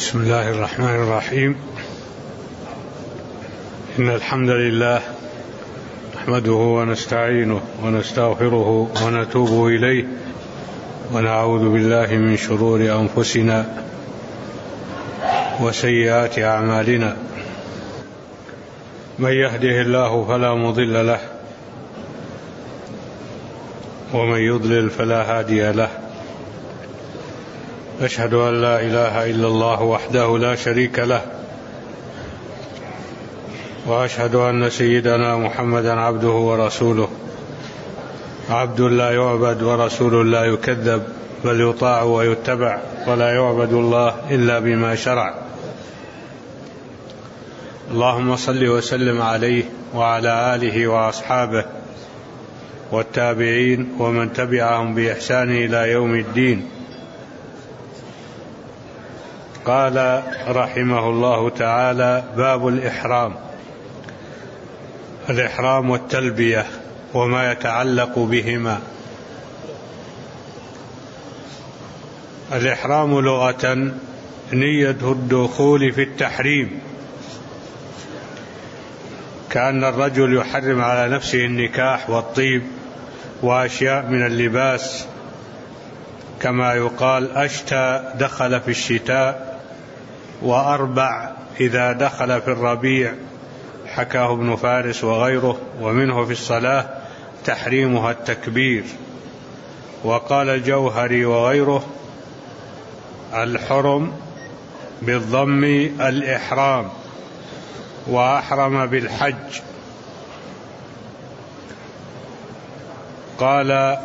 بسم الله الرحمن الرحيم. إن الحمد لله نحمده ونستعينه ونستغفره ونتوب إليه ونعوذ بالله من شرور أنفسنا وسيئات أعمالنا. من يهده الله فلا مضل له ومن يضلل فلا هادي له. أشهد أن لا إله إلا الله وحده لا شريك له، وأشهد أن سيدنا محمدا عبده ورسوله، عبد لا يعبد ورسول لا يكذب، بل يطاع ويتبع، ولا يعبد الله إلا بما شرع. اللهم صل وسلم عليه وعلى آله وأصحابه والتابعين ومن تبعهم بإحسان إلى يوم الدين. قال رحمه الله تعالى: باب الإحرام والتلبية وما يتعلق بهما. الإحرام لغة نية الدخول في التحريم، كأن الرجل يحرم على نفسه النكاح والطيب وأشياء من اللباس، كما يقال أشتى دخل في الشتاء وأربع إذا دخل في الربيع، حكاه ابن فارس وغيره. ومنه في الصلاة تحريمها التكبير. وقال الجوهري وغيره: الحرم بالضم الإحرام، وأحرم بالحج. قال: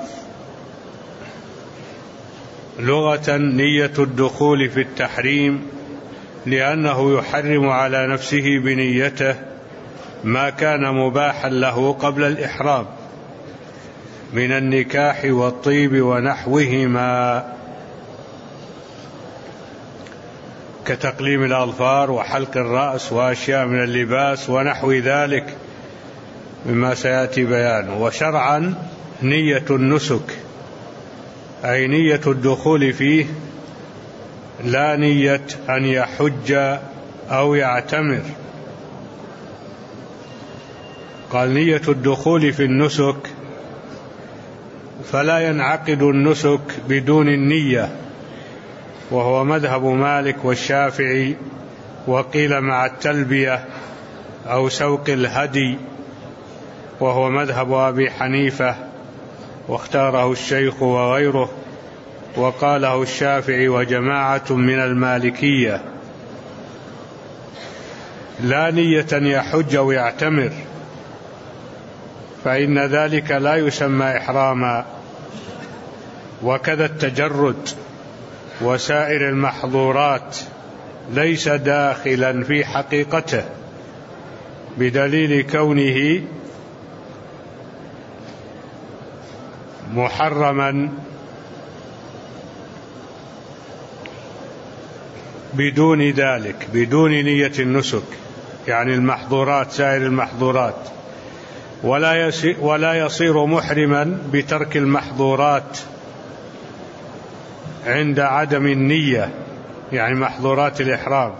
لغة نية الدخول في التحريم، لأنه يحرم على نفسه بنيته ما كان مباحا له قبل الإحرام من النكاح والطيب ونحوهما، كتقليم الأظفار وحلق الرأس وأشياء من اللباس ونحو ذلك مما سيأتي بيانه. وشرعا نية النسك، أي نية الدخول فيه، لا نية أن يحج أو يعتمر. قال: نية الدخول في النسك، فلا ينعقد النسك بدون النية، وهو مذهب مالك والشافعي، وقيل مع التلبية أو سوق الهدي، وهو مذهب أبي حنيفة، واختاره الشيخ وغيره، وقاله الشافعي وجماعة من المالكية. لا نية أن يحج أو يعتمر، فإن ذلك لا يسمى إحراما. وكذا التجرد وسائر المحظورات ليس داخلا في حقيقته، بدليل كونه محرما بدون ذلك، بدون نية النسك، يعني المحظورات، سائر المحظورات. ولا يصير محرما بترك المحظورات عند عدم النية، يعني محظورات الإحرام.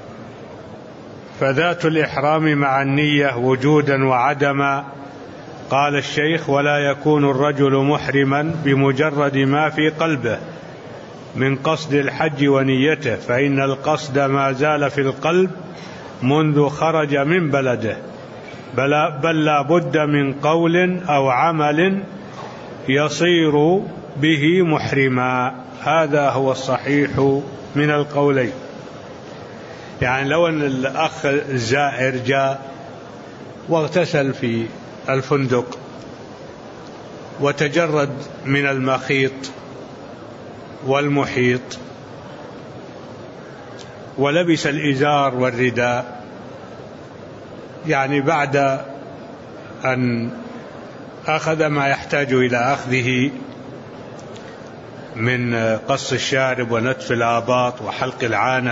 فذات الإحرام مع النية وجودا وعدما. قال الشيخ: ولا يكون الرجل محرما بمجرد ما في قلبه من قصد الحج ونيته، فإن القصد ما زال في القلب منذ خرج من بلده، بل لا بد من قول أو عمل يصير به محرما. هذا هو الصحيح من القولين. يعني لو أن الأخ الزائر جاء واغتسل في الفندق وتجرد من المخيط والمحيط ولبس الإزار والرداء، يعني بعد أن أخذ ما يحتاج إلى أخذه من قص الشارب ونتف الآباط وحلق العانة،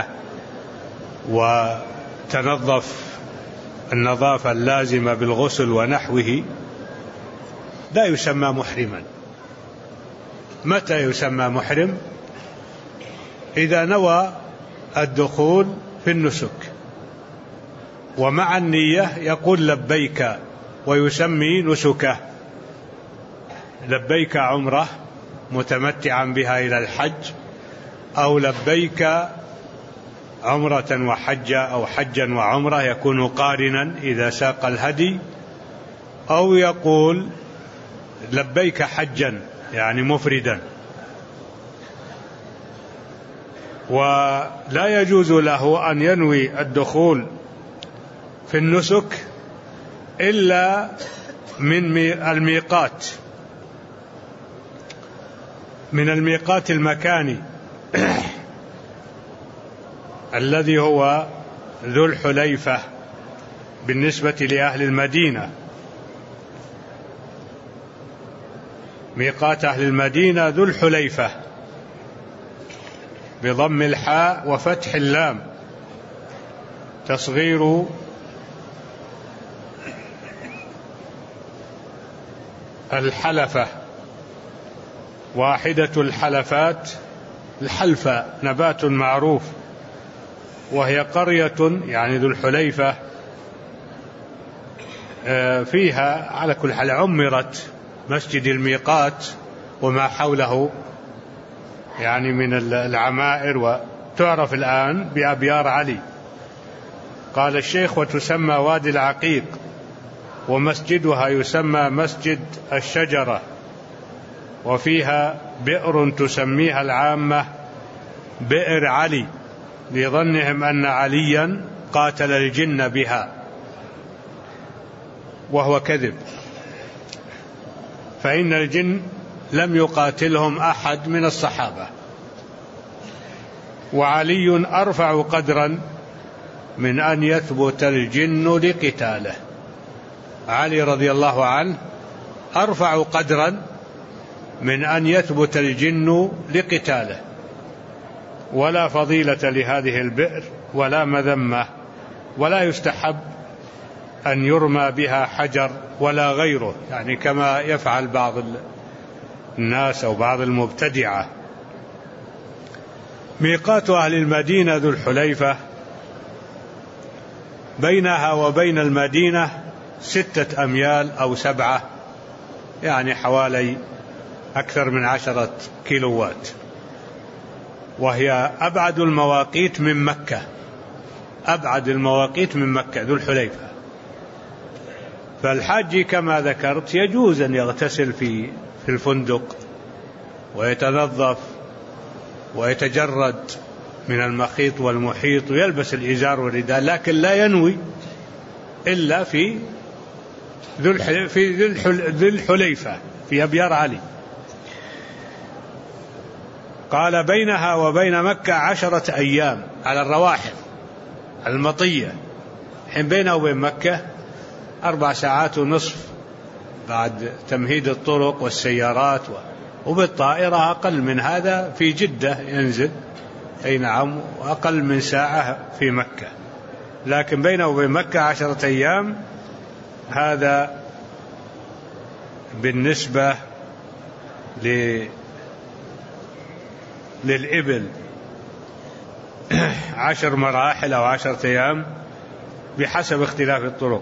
وتنظف النظافة اللازمة بالغسل ونحوه، لا يسمى محرما. متى يسمى محرم؟ إذا نوى الدخول في النسك، ومع النية يقول لبيك ويسمي نسكه، لبيك عمرة متمتعا بها إلى الحج، أو لبيك عمرة وحجة، أو حجا وعمرة يكون قارنا إذا ساق الهدي، أو يقول لبيك حجا يعني مفردا. ولا يجوز له أن ينوي الدخول في النسك إلا من الميقات المكاني الذي هو ذو الحليفة بالنسبة لأهل المدينة. ميقات أهل المدينة ذو الحليفة بضم الحاء وفتح اللام، تصغير الحلفة، واحدة الحلفات الحلفة، نبات معروف، وهي قرية يعني ذو الحليفة فيها على كل حال عمرت مسجد الميقات وما حوله يعني من العمائر، وتعرف الآن بأبيار علي. قال الشيخ: وتسمى وادي العقيق، ومسجدها يسمى مسجد الشجرة، وفيها بئر تسميها العامة بئر علي، لظنهم أن عليا قاتل الجن بها، وهو كذب، فإن الجن لم يقاتلهم أحد من الصحابة، وعلي أرفع قدرا من أن يثبت الجن لقتاله. علي رضي الله عنه أرفع قدرا من أن يثبت الجن لقتاله، ولا فضيلة لهذه البئر ولا مذمة، ولا يستحب أن يرمى بها حجر ولا غيره، يعني كما يفعل بعض الناس أو بعض المبتدعة. ميقات أهل المدينة ذو الحليفة، بينها وبين المدينة 6 أميال أو 7، يعني حوالي أكثر من 10 كيلوات، وهي أبعد المواقيت من مكة، أبعد المواقيت من مكة ذو الحليفة. فالحاج كما ذكرت يجوز أن يغتسل في الفندق ويتنظف ويتجرد من المخيط والمحيط ويلبس الإزار والرداء، لكن لا ينوي إلا في ذي الحليفة في أبيار علي. قال: بينها وبين مكة 10 أيام على الرواحل المطية، حين بينها وبين مكة 4 ساعات ونصف بعد تمهيد الطرق والسيارات، وبالطائرة أقل من هذا في جدة ينزل، أي نعم، وأقل من ساعة في مكة، لكن بينه وبين مكة 10 أيام. هذا بالنسبة للإبل 10 مراحل أو 10 أيام بحسب اختلاف الطرق.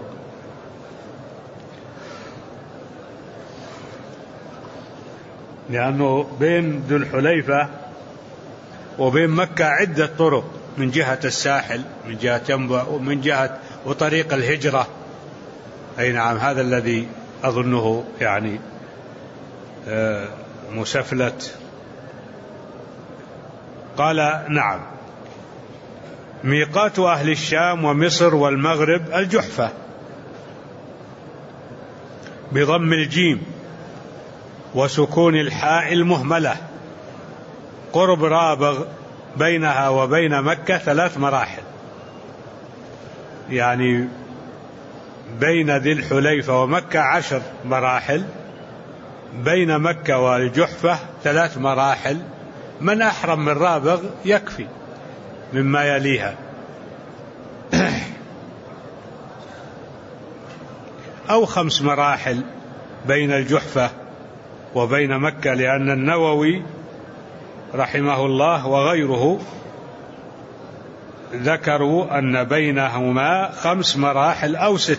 لأنه بين ذو الحليفة وبين مكة عدة طرق، من جهة الساحل، من جهة ينبع، ومن جهة وطريق الهجرة. أي نعم، هذا الذي أظنه يعني مسفلت. قال: نعم. ميقات أهل الشام ومصر والمغرب الجحفة بضم الجيم وسكون الحاء المهملة، قرب رابغ، بينها وبين مكة 3 مراحل، يعني بين ذي الحليفة ومكة 10 مراحل، بين مكة والجحفة 3 مراحل. من أحرم من رابغ يكفي مما يليها. أو 5 مراحل بين الجحفة وبين مكة، لأن النووي رحمه الله وغيره ذكروا أن بينهما 5 مراحل أو 6،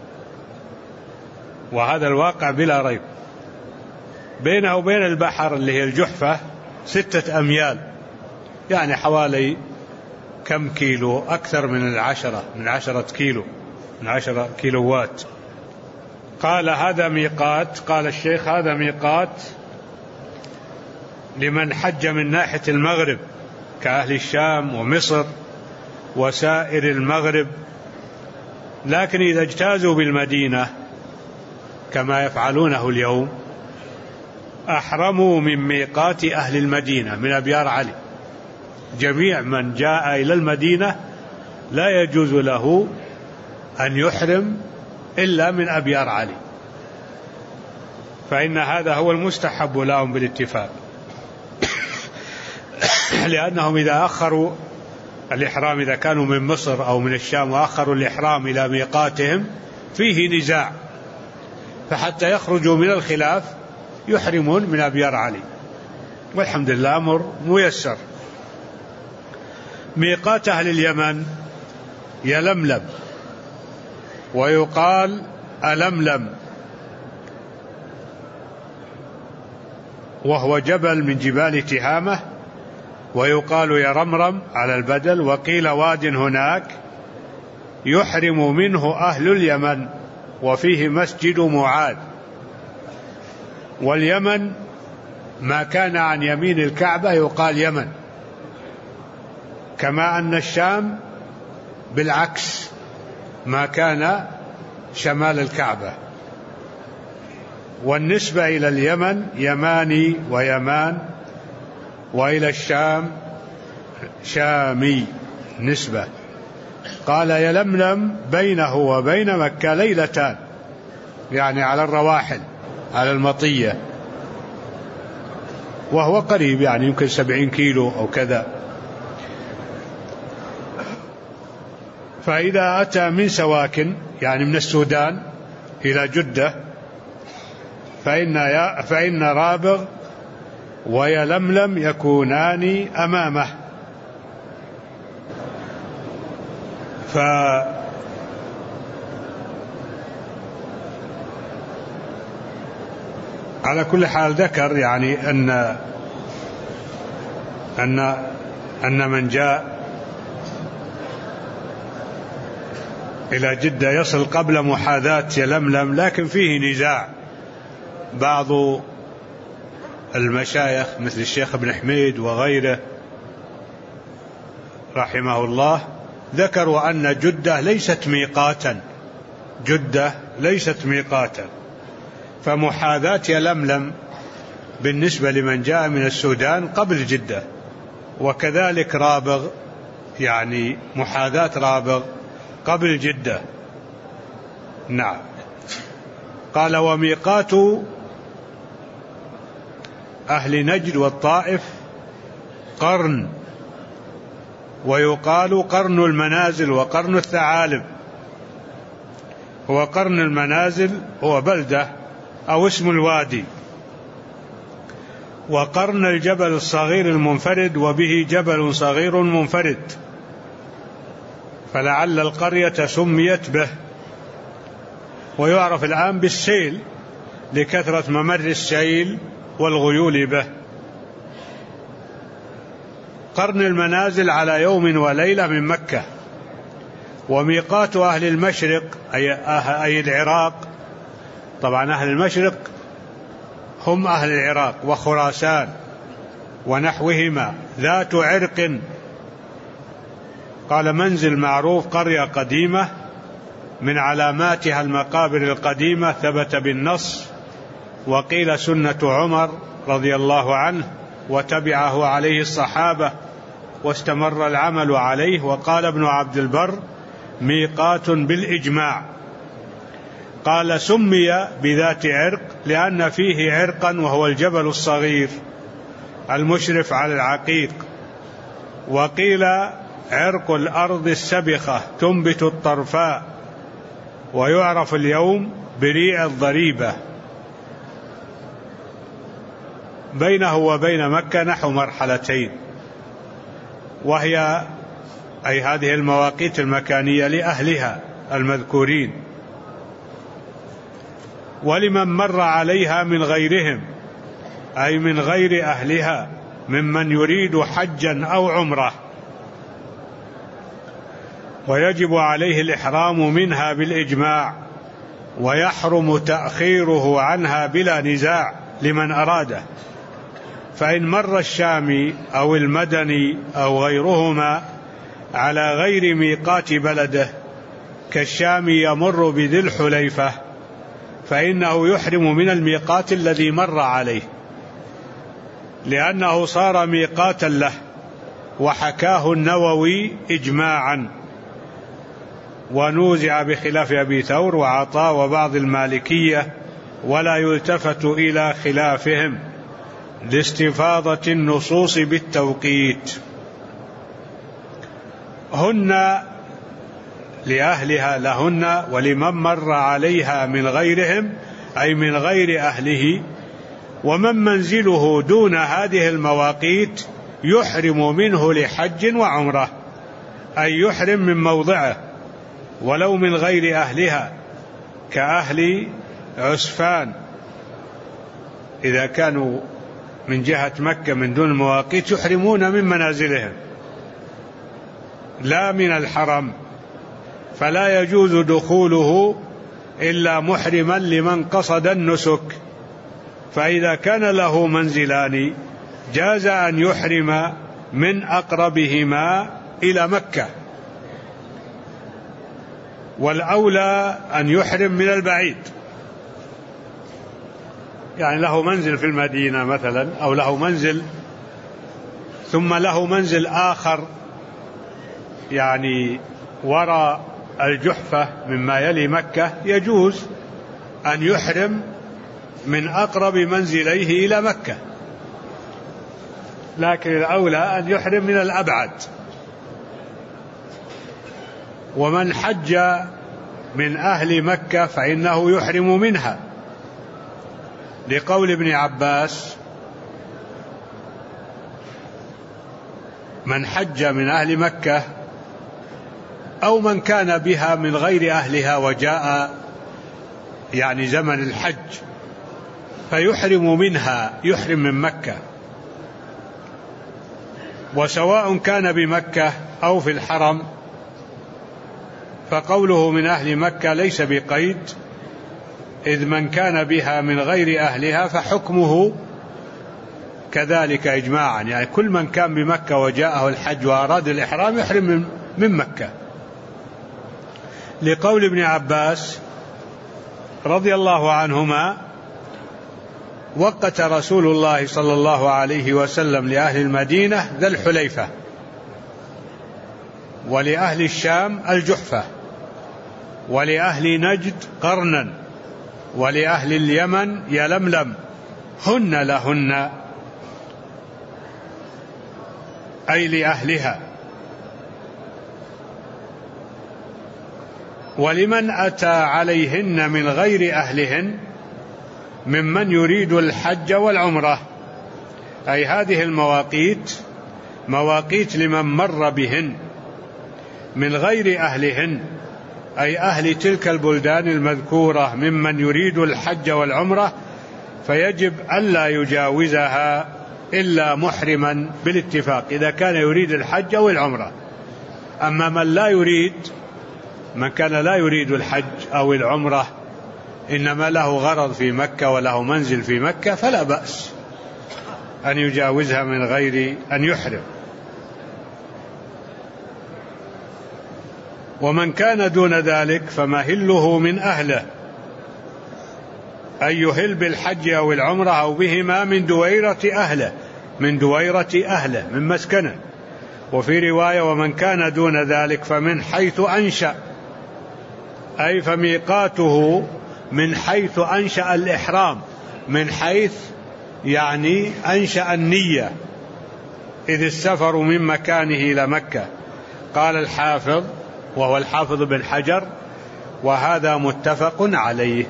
وهذا الواقع بلا ريب. بينه وبين البحر اللي هي الجحفة 6 أميال، يعني حوالي كم كيلو؟ أكثر من 10 كيلو، من 10 كيلوات. قال هذا ميقات، قال الشيخ هذا ميقات لمن حج من ناحية المغرب كأهل الشام ومصر وسائر المغرب، لكن إذا اجتازوا بالمدينة كما يفعلونه اليوم أحرموا من ميقات أهل المدينة من أبيار علي. جميع من جاء إلى المدينة لا يجوز له أن يحرم إلا من أبيار علي، فإن هذا هو المستحب لهم بالاتفاق، لأنهم إذا أخروا الإحرام، إذا كانوا من مصر أو من الشام وأخروا الإحرام إلى ميقاتهم فيه نزاع، فحتى يخرجوا من الخلاف يحرمون من أبيار علي، والحمد لله أمر ميسر. ميقات أهل اليمن يلملم، ويقال ألملم، وهو جبل من جبال تهامة، ويقال يرمرم على البدل، وقيل واد هناك يحرم منه أهل اليمن، وفيه مسجد معاذ. واليمن ما كان عن يمين الكعبة يقال يمن، كما أن الشام بالعكس ما كان شمال الكعبة. والنسبة إلى اليمن يماني ويمان، وإلى الشام شامي نسبة. قال يلملم بينه وبين مكة ليلتان، يعني على الرواحل على المطية، وهو قريب، يعني يمكن 70 كيلو أو كذا. فإذا أتى من سواكن يعني من السودان إلى جدة فإن رابغ ويلملم يكونان أمامه. على كل حال ذكر يعني أن من جاء إلى جدة يصل قبل محاذاة يلملم، لكن فيه نزاع. بعض المشايخ مثل الشيخ ابن حميد وغيره رحمه الله ذكروا أن جدة ليست ميقاتا، فمحاذاة يلملم بالنسبة لمن جاء من السودان قبل جدة، وكذلك رابغ، يعني محاذاة رابغ قبل جدة. نعم. قال وميقات أهل نجد والطائف قرن، ويقال قرن المنازل وقرن الثعالب. هو قرن المنازل هو بلدة أو اسم الوادي، وقرن الجبل الصغير المنفرد وبه جبل صغير منفرد، فلعل القرية سميت به، ويعرف الآن بالسيل لكثرة ممر السيل والغيول به. قرن المنازل على يوم وليلة من مكة. وميقات أهل المشرق أي العراق، طبعا أهل المشرق هم أهل العراق وخراسان ونحوهما ذات عرق. قال منزل معروف قرية قديمة من علاماتها المقابر القديمة، ثبت بالنص، وقيل سنة عمر رضي الله عنه وتبعه عليه الصحابة واستمر العمل عليه. وقال ابن عبد البر ميقات بالإجماع. قال سمي بذات عرق لأن فيه عرقا وهو الجبل الصغير المشرف على العقيق. وقيل عرق الأرض السبخة تنبت الطرفاء، ويعرف اليوم بريع الضريبة. بينه وبين مكة نحو مرحلتين، وهي أي هذه المواقيت المكانية لأهلها المذكورين، ولمن مر عليها من غيرهم أي من غير أهلها ممن يريد حجا أو عمرة، ويجب عليه الإحرام منها بالإجماع، ويحرم تأخيره عنها بلا نزاع لمن أراده. فإن مر الشامي أو المدني أو غيرهما على غير ميقات بلده كالشامي يمر بذي الحليفة فإنه يحرم من الميقات الذي مر عليه، لأنه صار ميقاتا له، وحكاه النووي إجماعا، ونوزع بخلاف أبي ثور وعطاء وبعض المالكية، ولا يلتفت إلى خلافهم لاستفاضة النصوص بالتوقيت. هن لأهلها لهن، ولمن مر عليها من غيرهم أي من غير أهله، ومن منزله دون هذه المواقيت يحرم منه لحج وعمرة، أي يحرم من موضعه ولو من غير أهلها، كأهل عسفان إذا كانوا من جهة مكة من دون المواقيت يحرمون من منازلهم لا من الحرم، فلا يجوز دخوله إلا محرما لمن قصد النسك. فإذا كان له منزلان جاز أن يحرم من أقربهما إلى مكة، والأولى أن يحرم من البعيد، يعني له منزل في المدينة مثلا، أو له منزل ثم له منزل آخر يعني وراء الجحفة مما يلي مكة، يجوز أن يحرم من أقرب منزليه إلى مكة، لكن الأولى أن يحرم من الأبعد. ومن حج من أهل مكة فإنه يحرم منها، لقول ابن عباس: من حج من أهل مكة أو من كان بها من غير أهلها وجاء يعني زمن الحج فيحرم منها، يحرم من مكة، وسواء كان بمكة أو في الحرم، فقوله من أهل مكة ليس بقيد، إذ من كان بها من غير أهلها فحكمه كذلك إجماعا، يعني كل من كان بمكة وجاءه الحج وأراد الإحرام يحرم من مكة، لقول ابن عباس رضي الله عنهما: وقت رسول الله صلى الله عليه وسلم لأهل المدينة ذا الحليفة، ولأهل الشام الجحفة، ولأهل نجد قرنا، ولأهل اليمن يلملم، هن لهن أي لأهلها. ولمن أتى عليهن من غير أهلهن ممن يريد الحج والعمرة، أي هذه المواقيت مواقيت لمن مر بهن من غير أهلهن، أي أهل تلك البلدان المذكورة ممن يريد الحج والعمرة، فيجب ألا يجاوزها إلا محرما بالاتفاق إذا كان يريد الحج أو العمرة. أما من كان لا يريد الحج أو العمرة إنما له غرض في مكة وله منزل في مكة فلا بأس أن يجاوزها من غير أن يحرم. ومن كان دون ذلك فمهله من أهله، أي يهل بالحج أو العمرة أو بهما من دويرة أهله من مسكنه. وفي رواية: ومن كان دون ذلك فمن حيث أنشأ، أي فميقاته من حيث أنشأ الإحرام، من حيث يعني أنشأ النية، إذ السفر من مكانه إلى مكة. قال الحافظ وهو الحافظ بن حجر: وهذا متفق عليه.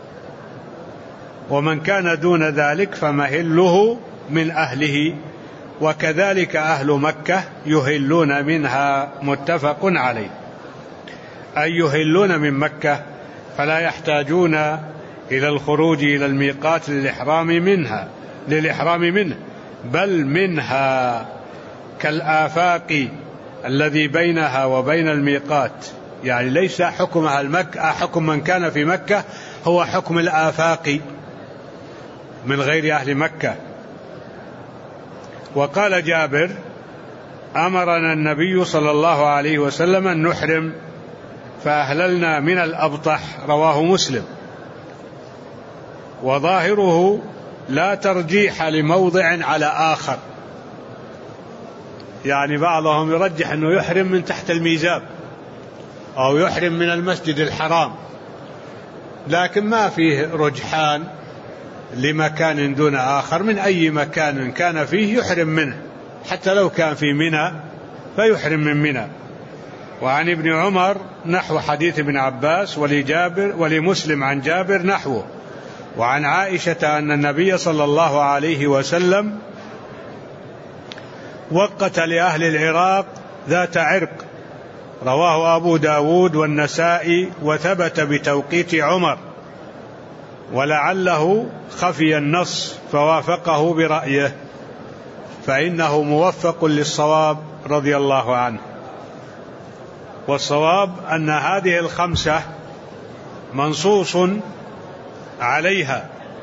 ومن كان دون ذلك فمهله من أهله، وكذلك أهل مكة يهلون منها، متفق عليه، أي يهلون من مكة فلا يحتاجون إلى الخروج إلى الميقات للإحرام منه، بل منها كالآفاق الذي بينها وبين الميقات، يعني ليس حكم من كان في مكة هو حكم الآفاق من غير أهل مكة. وقال جابر: أمرنا النبي صلى الله عليه وسلم أن نحرم فأهللنا من الأبطح، رواه مسلم. وظاهره لا ترجيح لموضع على آخر، يعني بعضهم يرجح أنه يحرم من تحت الميزاب أو يحرم من المسجد الحرام، لكن ما فيه رجحان لمكان دون آخر، من أي مكان كان فيه يحرم منه، حتى لو كان في منى فيحرم من منى. وعن ابن عمر نحو حديث ابن عباس، ولمسلم عن جابر نحوه. وعن عائشة أن النبي صلى الله عليه وسلم وقت لأهل العراق ذات عرق، رواه أبو داود والنسائي، وثبت بتوقيت عمر، ولعله خفي النص فوافقه برأيه، فإنه موفق للصواب رضي الله عنه. والصواب أن هذه الخمسة منصوص عليها،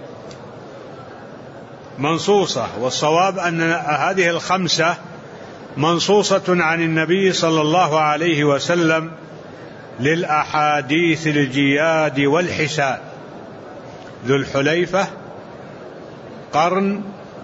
منصوصة، والصواب أن هذه الخمسة منصوصة عن النبي صلى الله عليه وسلم للأحاديث الجياد والحسان: ذو الحليفة، قرن،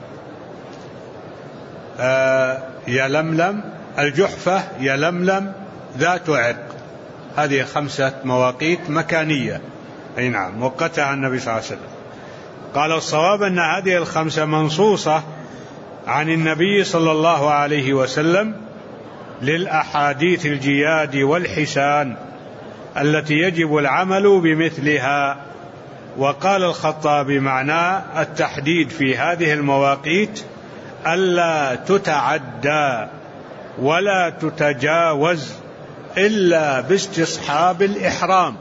يلملم، الجحفة، يلملم، ذات عرق. هذه 5 مواقيت مكانية، أي نعم، وقتها النبي صلى الله عليه وسلم. قال: الصواب أن هذه 5 منصوصة عن النبي صلى الله عليه وسلم للأحاديث الجياد والحسان التي يجب العمل بمثلها. وقال الخطابي: معناه التحديد في هذه المواقيت ألا تتعدى ولا تتجاوز إلا باستصحاب الإحرام،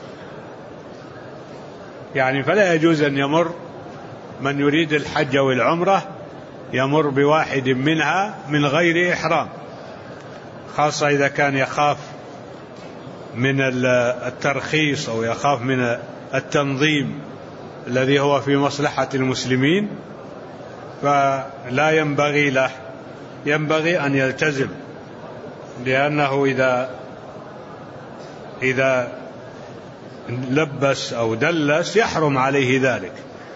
يعني فلا يجوز أن يمر من يريد الحج والعمرة يمر بواحد منها من غير إحرام، خاصة إذا كان يخاف من الترخيص أو يخاف من التنظيم الذي هو في مصلحة المسلمين، فلا ينبغي له، ينبغي أن يلتزم، لأنه إذا لبس أو دلس يحرم عليه ذلك.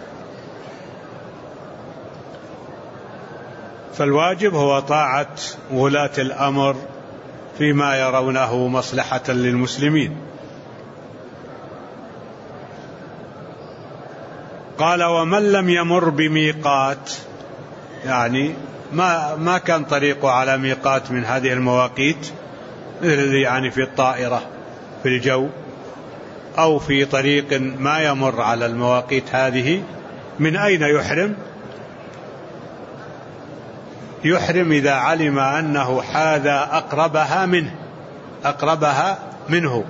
فالواجب هو طاعة ولاة الأمر فيما يرونه مصلحة للمسلمين. قال: ومن لم يمر بميقات، يعني ما كان طريقه على ميقات من هذه المواقيت، يعني في الطائرة في الجو أو في طريق ما يمر على المواقيت هذه، من أين يحرم؟ يحرم إذا علم أنه حاذى أقربها منه،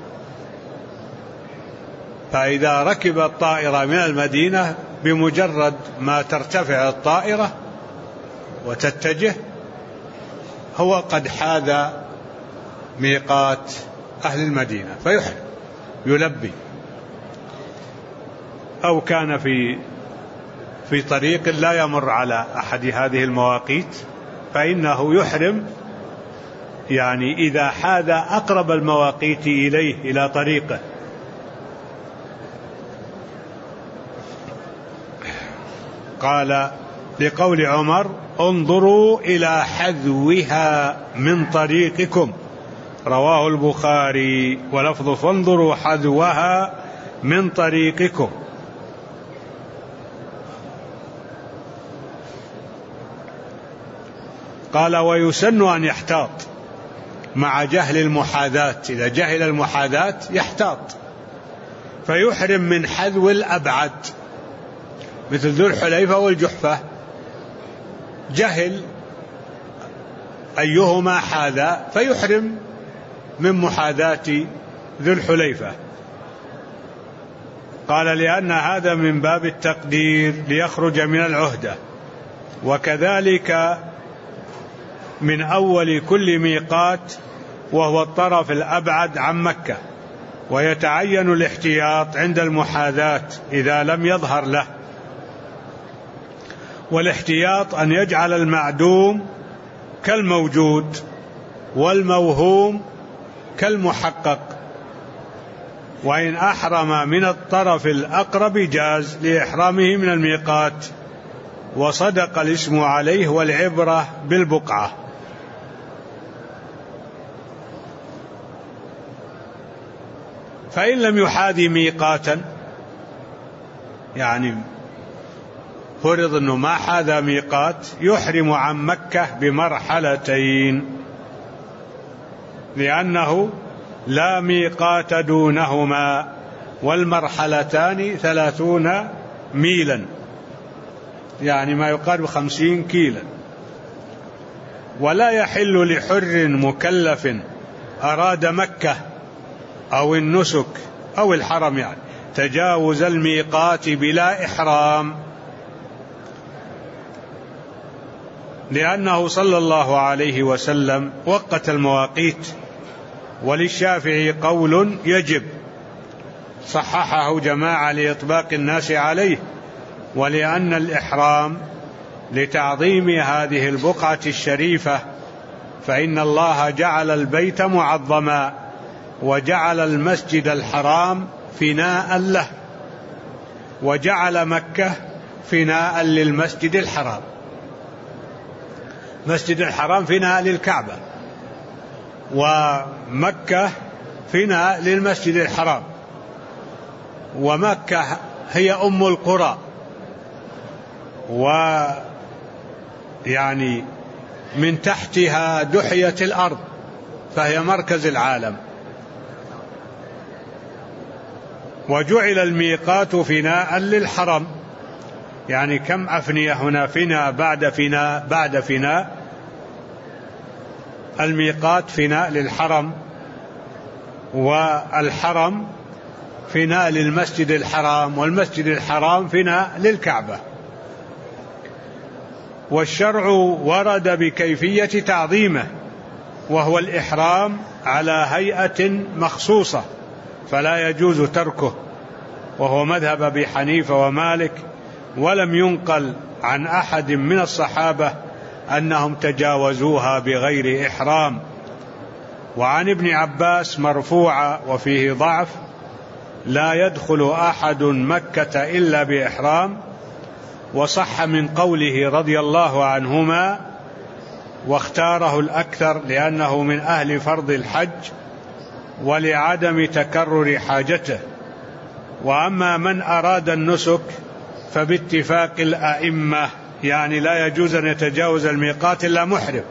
فإذا ركب الطائرة من المدينة بمجرد ما ترتفع الطائرة وتتجه هو قد حاذى ميقات أهل المدينة فيحرم، يلبي. أو كان في طريق لا يمر على أحد هذه المواقيت فإنه يحرم، يعني إذا حاذى أقرب المواقيت إليه إلى طريقه. قال لقول عمر: انظروا إلى حذوها من طريقكم، رواه البخاري، ولفظ فانظروا حذوها من طريقكم. قال: ويسن أن يحتاط مع جهل المحاذاة، إذا جهل المحاذاة يحتاط فيحرم من حذو الأبعد، مثل ذو الحليفة والجحفة، جهل أيهما حاذا فيحرم من محاذاة ذو الحليفة. قال لأن هذا من باب التقدير ليخرج من العهدة. وكذلك من أول كل ميقات وهو الطرف الأبعد عن مكة، ويتعين الاحتياط عند المحاذاة إذا لم يظهر له. والاحتياط أن يجعل المعدوم كالموجود والموهوم كالمحقق، وإن أحرم من الطرف الأقرب جاز لإحرامه من الميقات، وصدق الاسم عليه والعبرة بالبقعة. فإن لم يحاذي ميقاتا، يعني فرض أنه ما حاذى ميقات، يحرم عن مكة بمرحلتين، لأنه لا ميقات دونهما، والمرحلتان 30 ميلا، يعني ما يقارب 50 كيلا. ولا يحل لحر مكلف أراد مكة أو النسك أو الحرم يعني تجاوز الميقات بلا إحرام، لأنه صلى الله عليه وسلم وقت المواقيت. وللشافعي قول يجب، صححه جماعة لإطباق الناس عليه، ولأن الإحرام لتعظيم هذه البقعة الشريفة، فإن الله جعل البيت معظما وجعل المسجد الحرام فناء له، وجعل مكة فناء للمسجد الحرام. مسجد الحرام فناء للكعبة، ومكة فناء للمسجد الحرام، ومكة هي أم القرى، ويعني من تحتها دحية الأرض، فهي مركز العالم. وجعل الميقات فناء للحرم، يعني كم أفنية هنا، فناء بعد فناء بعد فناء. الميقات فناء للحرم، والحرم فناء للمسجد الحرام، والمسجد الحرام فناء للكعبة. والشرع ورد بكيفية تعظيمه، وهو الإحرام على هيئة مخصوصة، فلا يجوز تركه، وهو مذهب أبي حنيفة ومالك. ولم ينقل عن أحد من الصحابة أنهم تجاوزوها بغير إحرام. وعن ابن عباس مرفوعا وفيه ضعف: لا يدخل أحد مكة إلا بإحرام. وصح من قوله رضي الله عنهما، واختاره الأكثر لأنه من أهل فرض الحج ولعدم تكرر حاجته. وأما من أراد النسك فباتفاق الأئمة، يعني لا يجوز أن يتجاوز الميقات إلا محرم.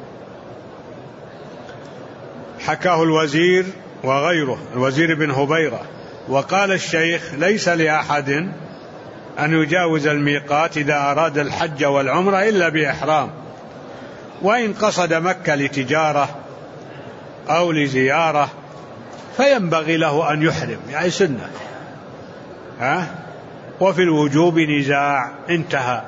حكاه الوزير وغيره، الوزير بن هبيرة. وقال الشيخ: ليس لأحد أن يجاوز الميقات إذا أراد الحج والعمرة إلا بإحرام، وإن قصد مكة لتجارة أو لزيارة فينبغي له أن يحرم، يعني سنة. وفي الوجوب نزاع، انتهى.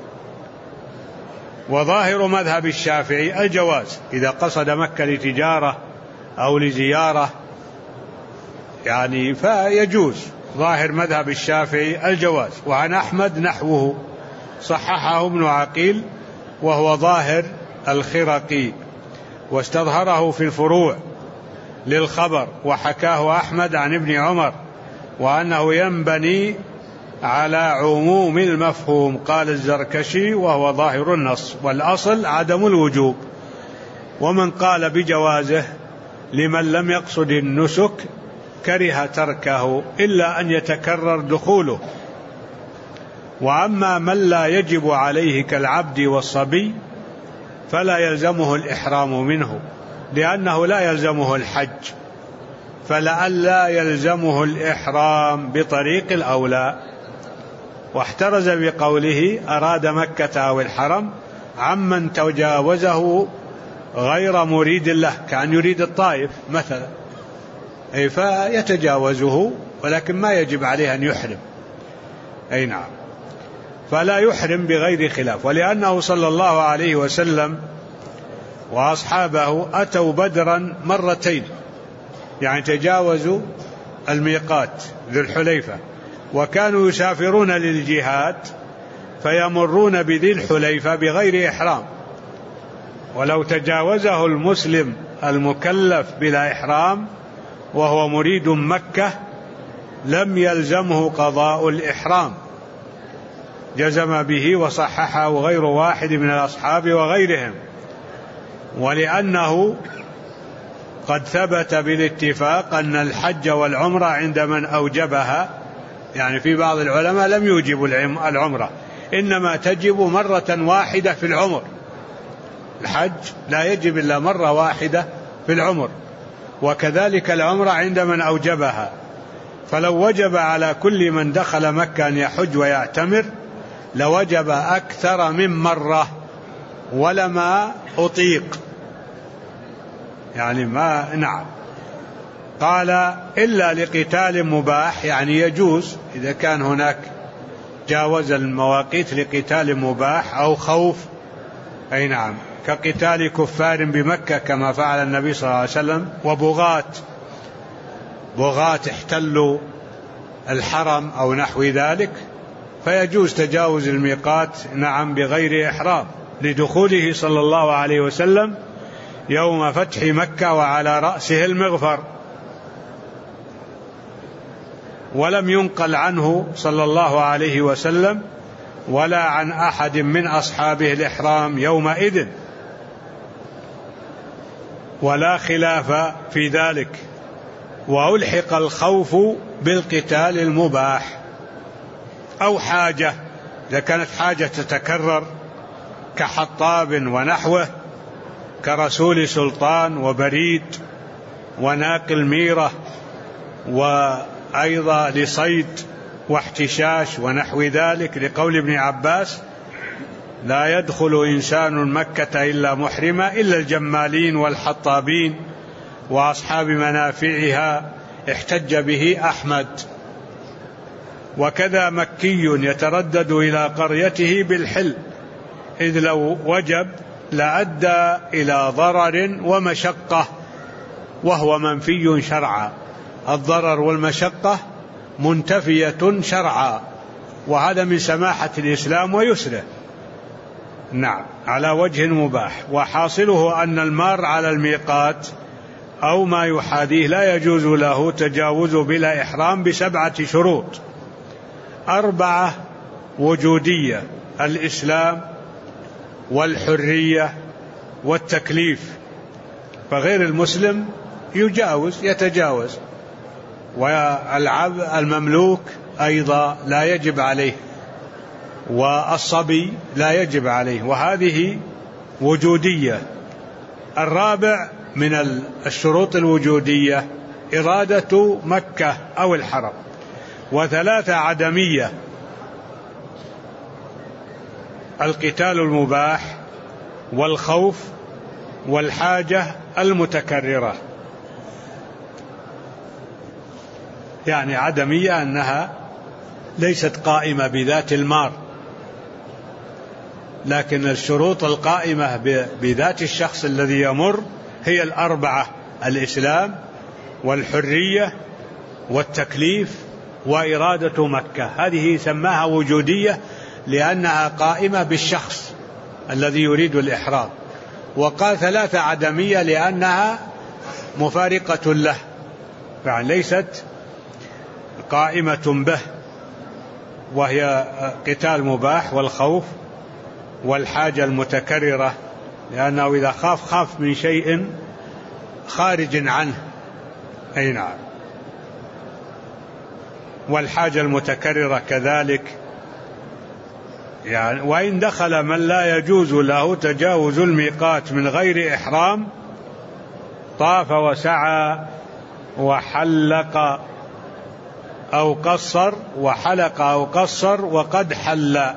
وظاهر مذهب الشافعي الجواز إذا قصد مكة لتجارة أو لزيارة، يعني فيجوز. ظاهر مذهب الشافعي الجواز. وعن أحمد نحوه، صححه ابن عقيل وهو ظاهر الخرقي، واستظهره في الفروع للخبر، وحكاه أحمد عن ابن عمر، وأنه ينبني على عموم المفهوم. قال الزركشي: وهو ظاهر النص، والأصل عدم الوجوب. ومن قال بجوازه لمن لم يقصد النسك كره تركه إلا أن يتكرر دخوله. وأما من لا يجب عليه كالعبد والصبي فلا يلزمه الإحرام منه، لأنه لا يلزمه الحج، فلئلا يلزمه الإحرام بطريق الأولى. واحترز بقوله: أراد مكة أو الحرم، عمن تجاوزه غير مريد له، كان يريد الطائف مثلا فيتجاوزه، ولكن ما يجب عليه أن يحرم. أي نعم، فلا يحرم بغير خلاف. ولأنه صلى الله عليه وسلم وأصحابه أتوا بدرا مرتين، يعني تجاوزوا الميقات ذو الحليفة، وكانوا يسافرون للجهاد فيمرون بذي الحليفة بغير إحرام، ولو تجاوزه المسلم المكلف بلا إحرام وهو مريد مكة لم يلزمه قضاء الإحرام، جزم به وصححه غير واحد من الأصحاب وغيرهم. ولأنه قد ثبت بالاتفاق أن الحج والعمرة عند من أوجبها، يعني في بعض العلماء لم يوجبوا العمرة، إنما تجب مرة واحدة في العمر، الحج لا يجب إلا مرة واحدة في العمر، وكذلك العمرة عند من أوجبها. فلو وجب على كل من دخل مكة أن يحج ويعتمر لوجب أكثر من مرة ولما أطيق، يعني ما نعم. قال إلا لقتال مباح، يعني يجوز إذا كان هناك جاوز المواقيت لقتال مباح أو خوف. أي نعم، كقتال كفار بمكة كما فعل النبي صلى الله عليه وسلم، وبغاة احتلوا الحرم أو نحو ذلك، فيجوز تجاوز الميقات نعم بغير إحرام، لدخوله صلى الله عليه وسلم يوم فتح مكة وعلى رأسه المغفر. ولم ينقل عنه صلى الله عليه وسلم ولا عن أحد من أصحابه الإحرام يومئذ، ولا خلاف في ذلك. وألحق الخوف بالقتال المباح أو حاجة، إذا كانت حاجة تتكرر كحطاب ونحوه، كرسول سلطان وبريد وناقل ميرة، وأيضا لصيد واحتشاش ونحو ذلك، لقول ابن عباس: لا يدخل إنسان مكة إلا محرما إلا الجمالين والحطابين وأصحاب منافعها، احتج به أحمد. وكذا مكي يتردد إلى قريته بالحل، إذ لو وجب لأدى إلى ضرر ومشقة، وهو منفي شرعا. الضرر والمشقة منتفية شرعا، وهذا من سماحة الإسلام ويسره، نعم، على وجه مباح. وحاصله أن المار على الميقات أو ما يحاذيه لا يجوز له تجاوز بلا إحرام ب7 شروط: 4 وجودية: الإسلام والحرية والتكليف، فغير المسلم يتجاوز، والمملوك أيضا لا يجب عليه، والصبي لا يجب عليه، وهذه وجودية. 4 من الشروط الوجودية: إرادة مكة أو الحرم. 3 عدمية: القتال المباح والخوف والحاجة المتكررة. يعني عدمية أنها ليست قائمة بذات المار، لكن الشروط القائمة بذات الشخص الذي يمر هي 4: الإسلام والحرية والتكليف وإرادة مكة. هذه سماها وجودية لأنها قائمة بالشخص الذي يريد الإحرام. وقال 3 عدمية لأنها مفارقة له، يعني ليست قائمة به، وهي قتال مباح والخوف والحاجة المتكررة، لأنه إذا خاف من شيء خارج عنه. أي نعم. والحاجة المتكررة كذلك، يعني وإن دخل من لا يجوز له تجاوز الميقات من غير إحرام طاف وسعى وحلق أو قصر، وحلق أو قصر وقد حل.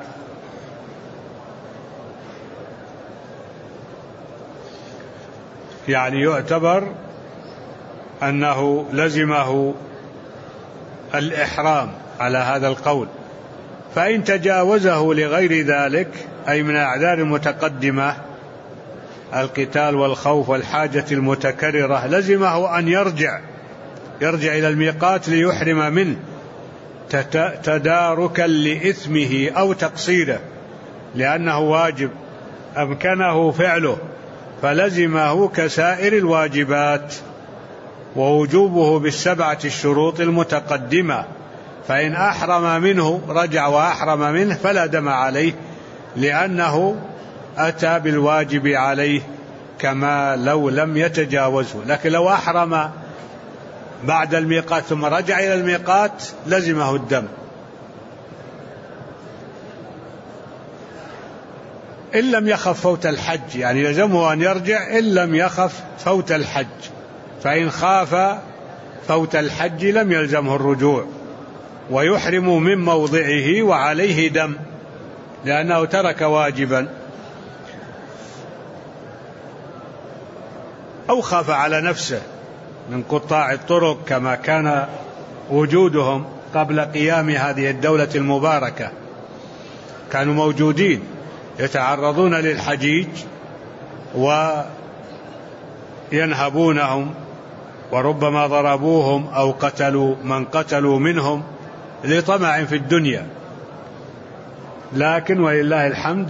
يعني يعتبر أنه لزمه الإحرام على هذا القول. فإن تجاوزه لغير ذلك أي من الأعذار المتقدمة القتال والخوف والحاجة المتكررة لزمه أن يرجع إلى الميقات ليحرم منه تداركا لإثمه أو تقصيره، لأنه واجب أمكنه فعله فلزمه كسائر الواجبات، ووجوبه بالسبعة الشروط المتقدمة. فإن أحرم منه رجع وأحرم منه فلا دم عليه، لأنه أتى بالواجب عليه كما لو لم يتجاوزه. لكن لو أحرم بعد الميقات ثم رجع إلى الميقات لزمه الدم. إن لم يخف فوت الحج، يعني لزمه أن يرجع إن لم يخف فوت الحج، فإن خاف فوت الحج لم يلزمه الرجوع، ويحرم من موضعه وعليه دم لأنه ترك واجبا، أو خاف على نفسه من قطاع الطرق كما كان وجودهم قبل قيام هذه الدولة المباركة، كانوا موجودين يتعرضون للحجيج وينهبونهم وربما ضربوهم أو قتلوا من قتلوا منهم لطمع في الدنيا. لكن ولله الحمد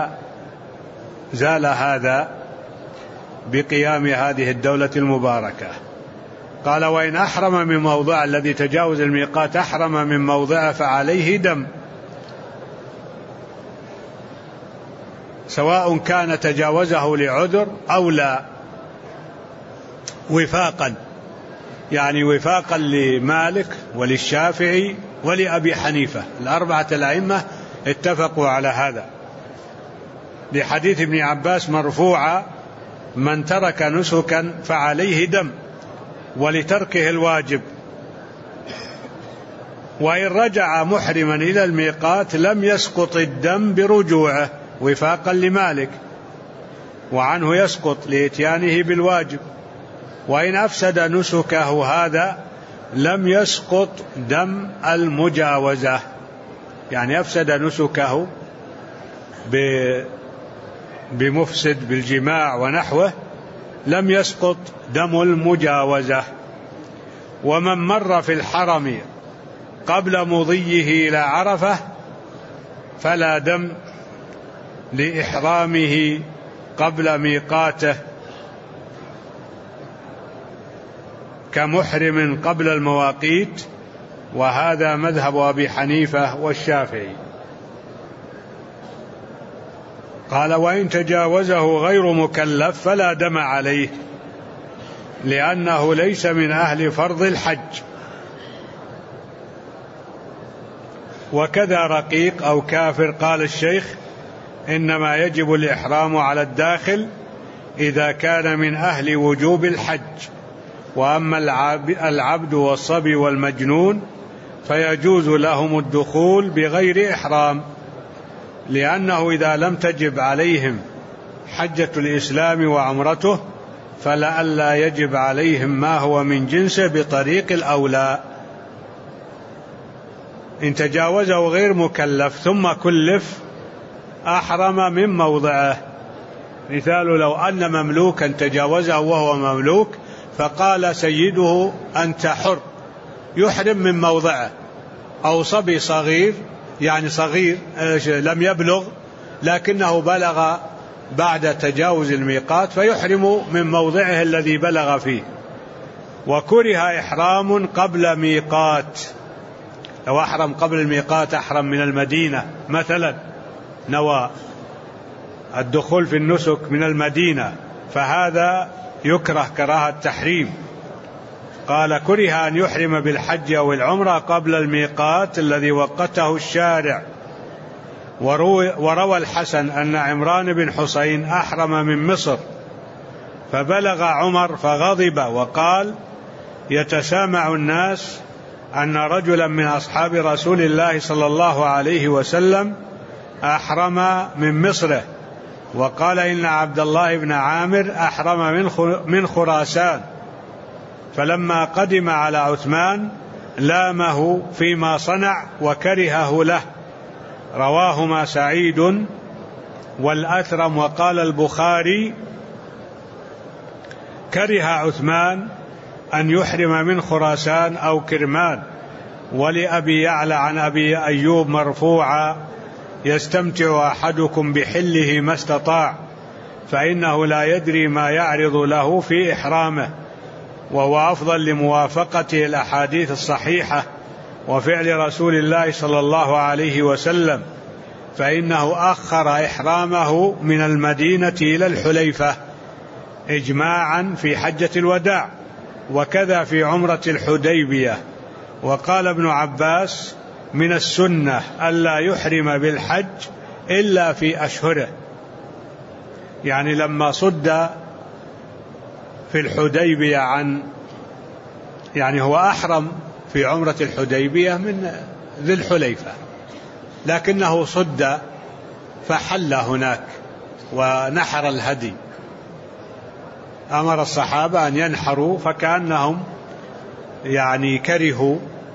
زال هذا بقيام هذه الدولة المباركة. قال وإن أحرم من موضع الذي تجاوز الميقات أحرم من موضعه فعليه دم، سواء كان تجاوزه لعذر أو لا، وفاقا، يعني وفاقا لمالك وللشافعي ولأبي حنيفة، الأربعة الأئمة اتفقوا على هذا، لحديث ابن عباس مرفوعا من ترك نسكا فعليه دم، ولتركه الواجب. وإن رجع محرما إلى الميقات لم يسقط الدم برجوعه وفاقا لمالك، وعنه يسقط لإتيانه بالواجب. وإن أفسد نسكه هذا لم يسقط دم المجاوزة، يعني أفسد نسكه بمفسد بالجماع ونحوه لم يسقط دم المجاوزة. ومن مر في الحرم قبل مضيه إلى عرفة فلا دم لإحرامه قبل ميقاته كمحرم قبل المواقيت، وهذا مذهب أبي حنيفة والشافعي. قال وإن تجاوزه غير مكلف فلا دم عليه، لأنه ليس من أهل فرض الحج. وكذا رقيق أو كافر. قال الشيخ إنما يجب الإحرام على الداخل إذا كان من أهل وجوب الحج، وأما العبد والصبي والمجنون فيجوز لهم الدخول بغير إحرام، لأنه إذا لم تجب عليهم حجة الإسلام وعمرته فلئلا يجب عليهم ما هو من جنسه بطريق الأولى. إن تجاوزه غير مكلف ثم كلف أحرم من موضعه. مثال لو أن مملوكا تجاوزه وهو مملوك فقال سيده أنت حر، يحرم من موضعه. أو صبي صغير، يعني صغير لم يبلغ لكنه بلغ بعد تجاوز الميقات فيحرم من موضعه الذي بلغ فيه. وكره إحرام قبل ميقات، لو أحرم قبل الميقات أحرم من المدينة مثلا، نوى الدخول في النسك من المدينة، فهذا يكره كراهة التحريم. قال كره أن يحرم بالحج أو العمرة قبل الميقات الذي وقته الشارع. وروى الحسن أن عمران بن حسين أحرم من مصر فبلغ عمر فغضب وقال يتسامع الناس أن رجلا من أصحاب رسول الله صلى الله عليه وسلم أحرم من مصره وقال إن عبد الله بن عامر أحرم من خراسان، فلما قدم على عثمان لامه فيما صنع وكرهه له. رواهما سعيد والأثرم. وقال البخاري: كره عثمان أن يحرم من خراسان أو كرمان. ولأبي يعلى عن أبي أيوب مرفوعا: يستمتع أحدكم بحله ما استطاع، فإنه لا يدري ما يعرض له في إحرامه. وهو أفضل لموافقته الأحاديث الصحيحة وفعل رسول الله صلى الله عليه وسلم، فإنه أخر إحرامه من المدينة إلى الحليفة إجماعا في حجة الوداع، وكذا في عمرة الحديبية. وقال ابن عباس: من السنة ألا يحرم بالحج إلا في أشهره، يعني لما صد في الحديبية يعني هو أحرم في عمرة الحديبية من ذي الحليفة، لكنه صد فحل هناك ونحر الهدي. أمر الصحابة أن ينحروا فكأنهم يعني كرهوا،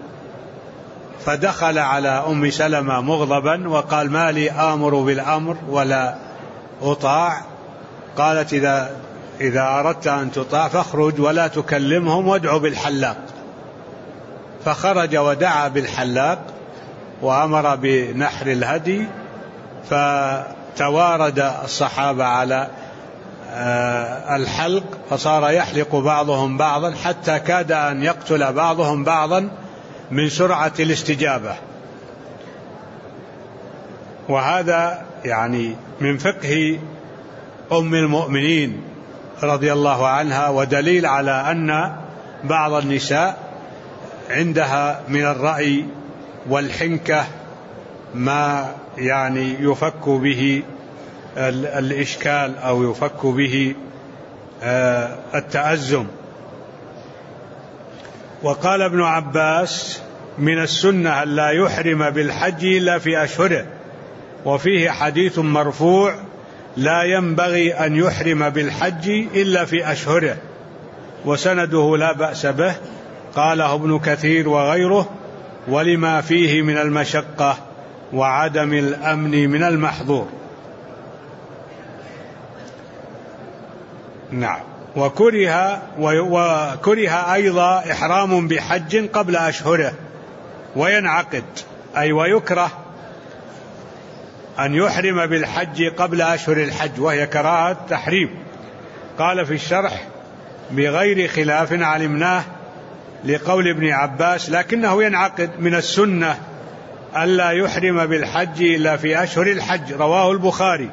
فدخل على أم سلمة مغضبا وقال: ما لي آمر بالأمر ولا أطاع؟ قالت: إذا أردت أن تطاع فاخرج ولا تكلمهم وادعو بالحلاق. فخرج ودعا بالحلاق وأمر بنحر الهدي، فتوارد الصحابة على الحلق، فصار يحلق بعضهم بعضا حتى كاد أن يقتل بعضهم بعضا من سرعة الاستجابة. وهذا يعني من فقه أم المؤمنين رضي الله عنها، ودليل على أن بعض النساء عندها من الرأي والحنكة ما يعني يفك به الإشكال أو يفك به التأزم. وقال ابن عباس: من السنة ألا يحرم بالحج إلا في أشهره. وفيه حديث مرفوع: لا ينبغي أن يحرم بالحج إلا في أشهره، وسنده لا بأس به. قاله ابن كثير وغيره: ولما فيه من المشقة وعدم الأمن من المحظور. نعم. وكره أيضا إحرام بحج قبل أشهره وينعقد، أي ويكره أن يحرم بالحج قبل أشهر الحج، وهي كراهة تحريم. قال في الشرح: بغير خلاف علمناه، لقول ابن عباس: لكنه ينعقد. من السنة ألا يحرم بالحج إلا في أشهر الحج. رواه البخاري.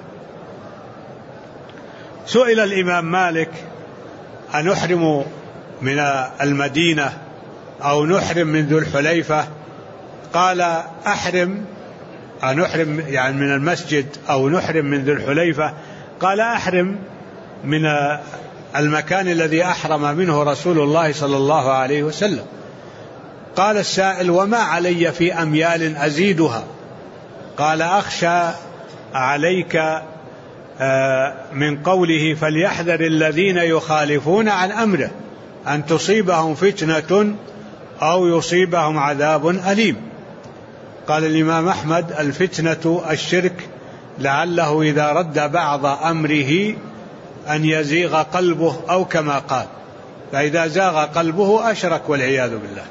سئل الإمام مالك: أنحرم من المدينة أو نحرم من ذو الحليفة؟ قال: أنحرم يعني من المسجد أو نحرم من ذو الحليفة؟ قال: أحرم من المكان الذي أحرم منه رسول الله صلى الله عليه وسلم. قال السائل: وما علي في أميال أزيدها؟ قال: أخشى عليك من قوله: فليحذر الذين يخالفون عن أمره أن تصيبهم فتنة أو يصيبهم عذاب أليم. قال الإمام أحمد: الفتنة الشرك، لعله إذا رد بعض أمره أن يزيغ قلبه، أو كما قال، فإذا زاغ قلبه أشرك والعياذ بالله.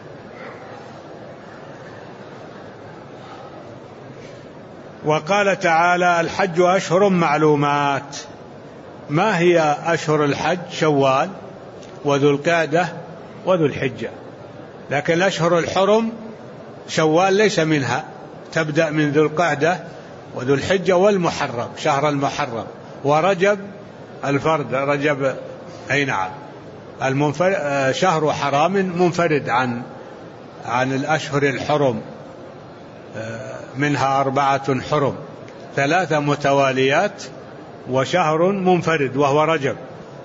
وقال تعالى: الحج أشهر معلومات. ما هي أشهر الحج؟ شوال وذو القعدة وذو الحجة، لكن أشهر الحرم شوال ليس منها، تبدأ من ذو القعدة وذو الحجة والمحرم، شهر المحرم، ورجب الفرد، رجب أي نعم شهر حرام منفرد عن الأشهر الحرم، منها 4 حرم، 3 متواليات وشهر منفرد وهو رجب.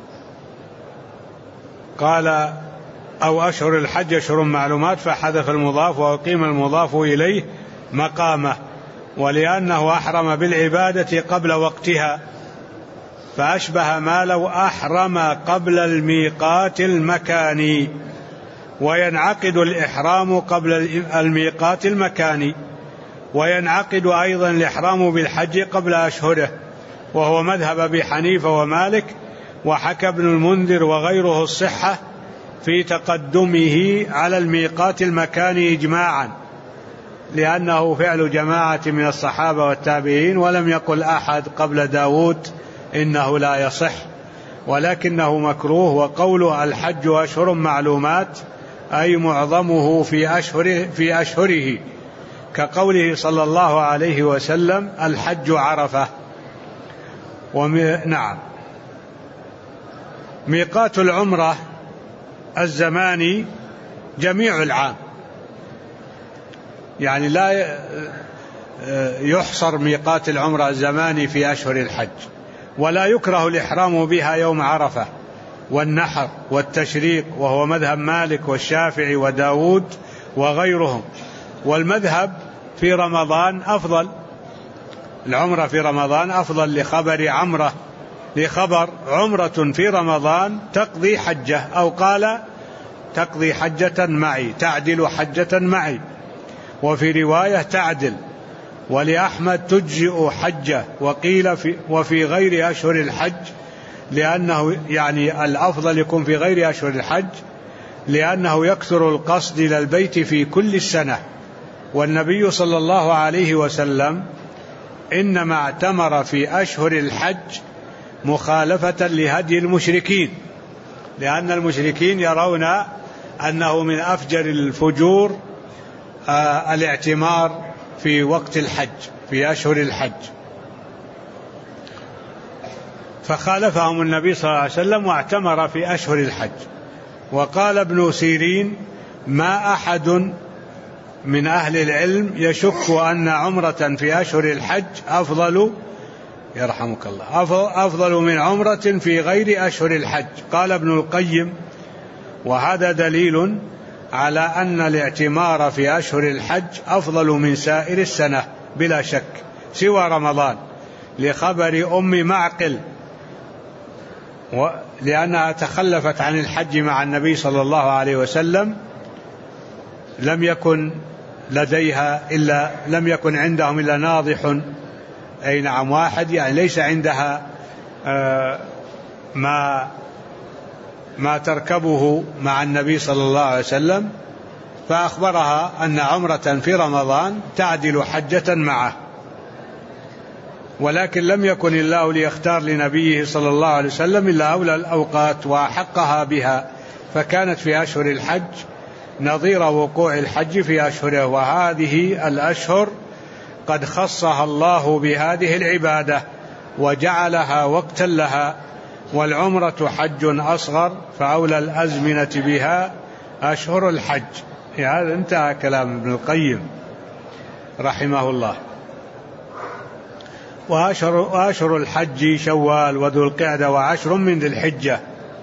قال: أو أشهر الحج أشهر معلومات، فحذف المضاف وأقيم المضاف إليه مقامه. ولأنه أحرم بالعبادة قبل وقتها، فأشبه ما لو أحرم قبل الميقات المكاني، وينعقد الإحرام قبل الميقات المكاني، وينعقد أيضا الإحرام بالحج قبل أشهره، وهو مذهب أبي حنيفة ومالك، وحكى ابن المنذر وغيره الصحة في تقدمه على الميقات المكاني إجماعا، لأنه فعل جماعة من الصحابة والتابعين، ولم يقل أحد قبل داود إنه لا يصح، ولكنه مكروه. وقوله الحج أشهر معلومات أي معظمه في أشهره، كقوله صلى الله عليه وسلم الحج عرفة. نعم. ميقات العمرة الزماني جميع العام، يعني لا يحصر ميقات العمرة الزماني في أشهر الحج، ولا يكره الإحرام بها يوم عرفة والنحر والتشريق، وهو مذهب مالك والشافعي وداود وغيرهم. والمذهب في رمضان أفضل، العمرة في رمضان أفضل لخبر عمرة في رمضان تقضي حجة، أو قال تقضي حجة معي، تعدل حجة معي، وفي رواية تعدل. ولأحمد تجزئ حجة، وقيل وفي غير أشهر الحج، لأنه يعني الأفضل يكون في غير أشهر الحج، لأنه يكثر القصد إلى البيت في كل السنة. والنبي صلى الله عليه وسلم إنما اعتمر في أشهر الحج مخالفة لهدي المشركين، لأن المشركين يرون أنه من أفجر الفجور الاعتمار في وقت الحج في أشهر الحج، فخالفهم النبي صلى الله عليه وسلم واعتمر في أشهر الحج. وقال ابن سيرين ما أحد من أهل العلم يشك أن عمرة في أشهر الحج أفضل، يرحمك الله، أفضل من عمرة في غير أشهر الحج. قال ابن القيم وهذا دليل على أن الاعتمار في أشهر الحج أفضل من سائر السنة بلا شك سوى رمضان، لخبر أم معقل لأنها تخلفت عن الحج مع النبي صلى الله عليه وسلم، لم يكن عندهم إلا ناضح، أي نعم واحد، يعني ليس عندها ما تركبه مع النبي صلى الله عليه وسلم، فأخبرها أن عمرة في رمضان تعدل حجة معه. ولكن لم يكن الله ليختار لنبيه صلى الله عليه وسلم إلا أولى الأوقات وأحقها بها، فكانت في أشهر الحج نظير وقوع الحج في أشهره، وهذه الأشهر قد خصها الله بهذه العبادة وجعلها وقتا لها، والعمرة حج أصغر، فأولى الأزمنة بها أشهر الحج. هذا انتهى كلام ابن القيم رحمه الله. وأشهر الحج شوال وذو القعدة وعشر من ذي الحجة.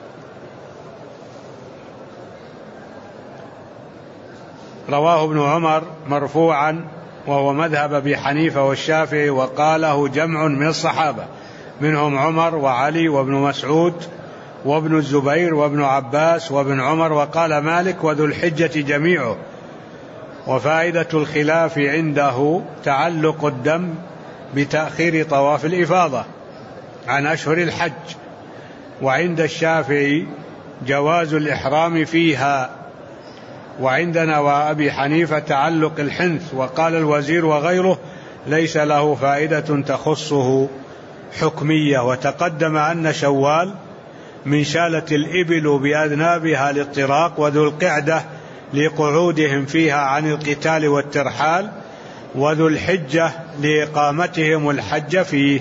رواه ابن عمر مرفوعا، وهو مذهب أبي حنيفة والشافعي، وقاله جمع من الصحابة منهم عمر وعلي وابن مسعود وابن الزبير وابن عباس وابن عمر. وقال مالك وذو الحجة جميعه. وفائدة الخلاف عنده تعلق الدم بتأخير طواف الإفاضة عن أشهر الحج، وعند الشافعي جواز الإحرام فيها، وعندنا وأبي حنيفة تعلق الحنث. وقال الوزير وغيره ليس له فائدة تخصه حكمية. وتقدم أن شوال من شالة الإبل بأذنابها للطراق، وذو القعدة لقعودهم فيها عن القتال والترحال، وذو الحجة لإقامتهم الحج فيه.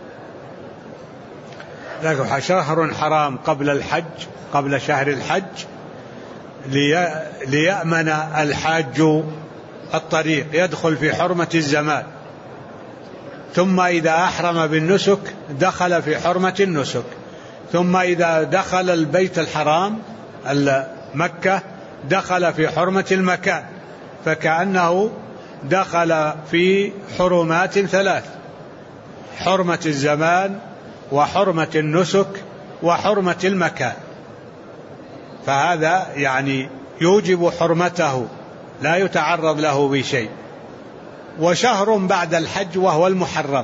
لكن شهر حرام قبل الحج، قبل شهر الحج، ليأمن الحاج الطريق، يدخل في حرمة الزمان، ثم إذا أحرم بالنسك دخل في حرمة النسك، ثم إذا دخل البيت الحرام مكة دخل في حرمة المكان، فكأنه دخل في حرمات ثلاث: حرمة الزمان، وحرمة النسك، وحرمة المكان. فهذا يعني يوجب حرمته، لا يتعرض له بشيء. وشهر بعد الحج وهو المحرم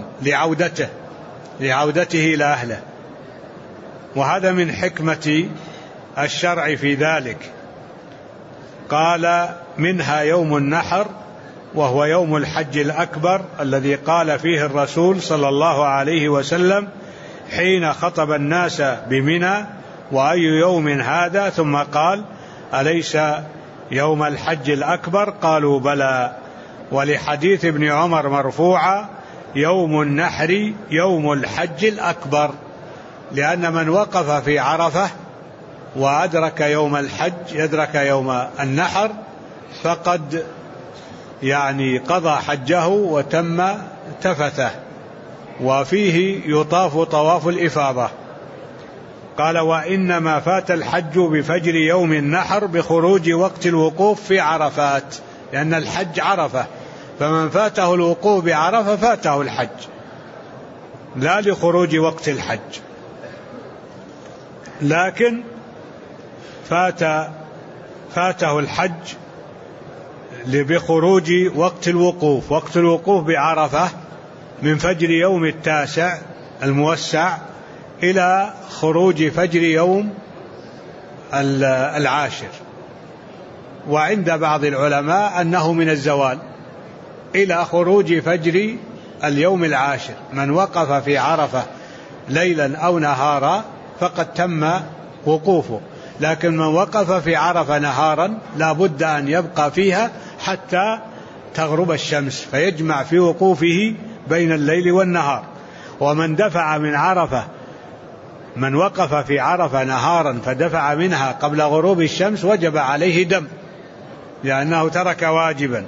لعودته إلى أهله، وهذا من حكمة الشرع في ذلك. قال: منها يوم النحر، وهو يوم الحج الأكبر الذي قال فيه الرسول صلى الله عليه وسلم حين خطب الناس بمنى: وأي يوم هذا؟ ثم قال: أليس يوم الحج الأكبر؟ قالوا: بلى. ولحديث ابن عمر مرفوعا: يوم النحر يوم الحج الأكبر، لأن من وقف في عرفة وأدرك يوم الحج يدرك يوم النحر فقد يعني قضى حجه وتم تفته، وفيه يطاف طواف الإفاضة. قال: وإنما فات الحج بفجر يوم النحر بخروج وقت الوقوف في عرفات، لأن الحج عرفة، فمن فاته الوقوف بعرفة فاته الحج، لا لخروج وقت الحج. لكن فاته الحج بخروج وقت الوقوف. وقت الوقوف بعرفة من فجر يوم التاسع الموسع إلى خروج فجر يوم العاشر، وعند بعض العلماء أنه من الزوال إلى خروج فجر اليوم العاشر. من وقف في عرفة ليلا أو نهارا فقد تم وقوفه، لكن من وقف في عرفة نهارا لا بد أن يبقى فيها حتى تغرب الشمس، فيجمع في وقوفه بين الليل والنهار. ومن دفع من عرفة، من وقف في عرفة نهارا فدفع منها قبل غروب الشمس وجب عليه دم، لأنه ترك واجبا.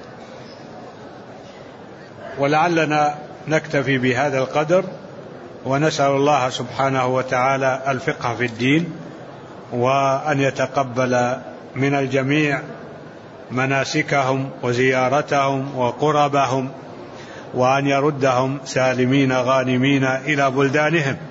ولعلنا نكتفي بهذا القدر، ونسأل الله سبحانه وتعالى الفقه في الدين، وأن يتقبل من الجميع مناسكهم وزيارتهم وقربهم، وأن يردهم سالمين غانمين إلى بلدانهم.